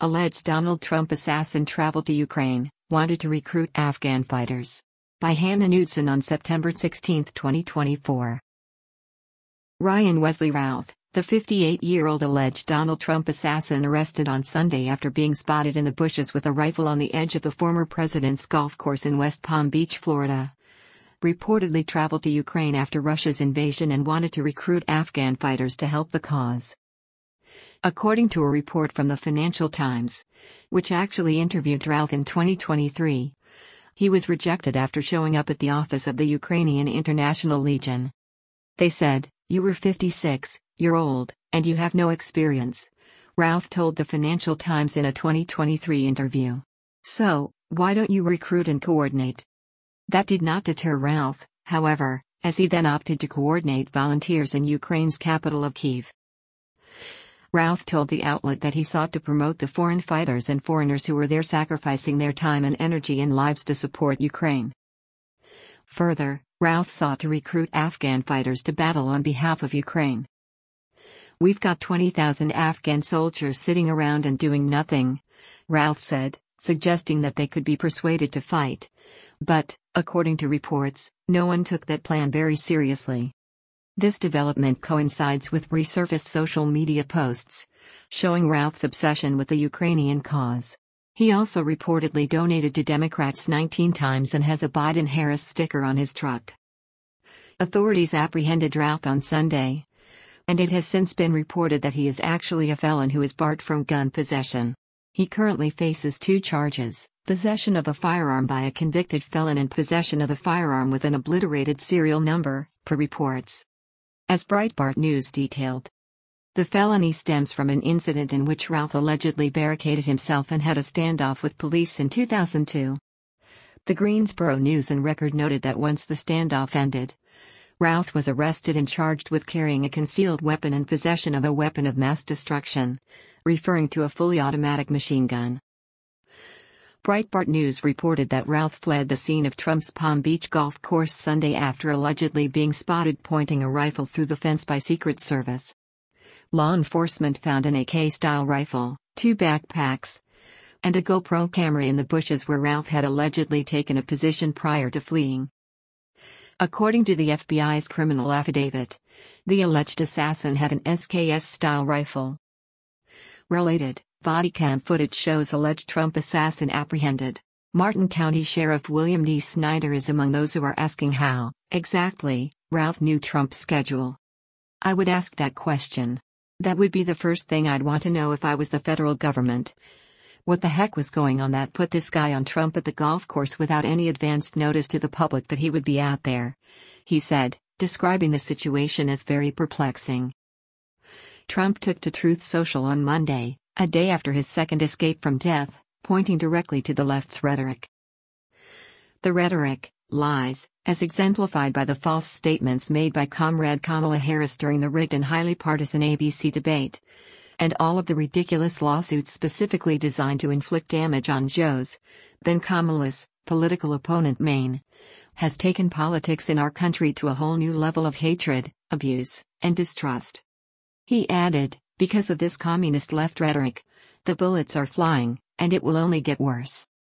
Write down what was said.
Alleged Donald Trump assassin traveled to Ukraine, wanted to recruit Afghan fighters. By Hannah Knudsen on September 16, 2024. Ryan Wesley Routh, the 58-year-old alleged Donald Trump assassin arrested on Sunday after being spotted in the bushes with a rifle on the edge of the former president's golf course in West Palm Beach, Florida, reportedly traveled to Ukraine after Russia's invasion and wanted to recruit Afghan fighters to help the cause. According to a report from the Financial Times, which actually interviewed Routh in 2023, he was rejected after showing up at the office of the Ukrainian International Legion. They said, "You were 56, you're old, and you have no experience," Routh told the Financial Times in a 2023 interview. "So, why don't you recruit and coordinate?" That did not deter Routh, however, as he then opted to coordinate volunteers in Ukraine's capital of Kyiv. Routh told the outlet that he sought to promote the foreign fighters and foreigners who were there sacrificing their time and energy and lives to support Ukraine. Further, Routh sought to recruit Afghan fighters to battle on behalf of Ukraine. "We've got 20,000 Afghan soldiers sitting around and doing nothing," Routh said, suggesting that they could be persuaded to fight. But, according to reports, no one took that plan very seriously. This development coincides with resurfaced social media posts showing Routh's obsession with the Ukrainian cause. He also reportedly donated to Democrats 19 times and has a Biden-Harris sticker on his truck. Authorities apprehended Routh on Sunday, and it has since been reported that he is actually a felon who is barred from gun possession. He currently faces 2 charges: possession of a firearm by a convicted felon and possession of a firearm with an obliterated serial number, per reports. As Breitbart News detailed, the felony stems from an incident in which Routh allegedly barricaded himself and had a standoff with police in 2002. The Greensboro News and Record noted that once the standoff ended, Routh was arrested and charged with carrying a concealed weapon and possession of a weapon of mass destruction, referring to a fully automatic machine gun. Breitbart News reported that Routh fled the scene of Trump's Palm Beach golf course Sunday after allegedly being spotted pointing a rifle through the fence by Secret Service. Law enforcement found an AK-style rifle, 2 backpacks, and a GoPro camera in the bushes where Routh had allegedly taken a position prior to fleeing. According to the FBI's criminal affidavit, the alleged assassin had an SKS-style rifle. Related, body cam footage shows alleged Trump assassin apprehended. Martin County Sheriff William D. Snyder is among those who are asking how, exactly, Routh knew Trump's schedule. "I would ask that question. That would be the first thing I'd want to know if I was the federal government. What the heck was going on that put this guy on Trump at the golf course without any advanced notice to the public that he would be out there?" he said, describing the situation as very perplexing. Trump took to Truth Social on Monday, a day after his second escape from death, pointing directly to the left's rhetoric. The rhetoric, lies, as exemplified by the false statements made by Comrade Kamala Harris during the rigged and highly partisan ABC debate, and all of the ridiculous lawsuits specifically designed to inflict damage on Joe's, then Kamala's, political opponent Maine, has taken politics in our country to a whole new level of hatred, abuse, and distrust. He added, "Because of this communist left rhetoric, the bullets are flying, and it will only get worse."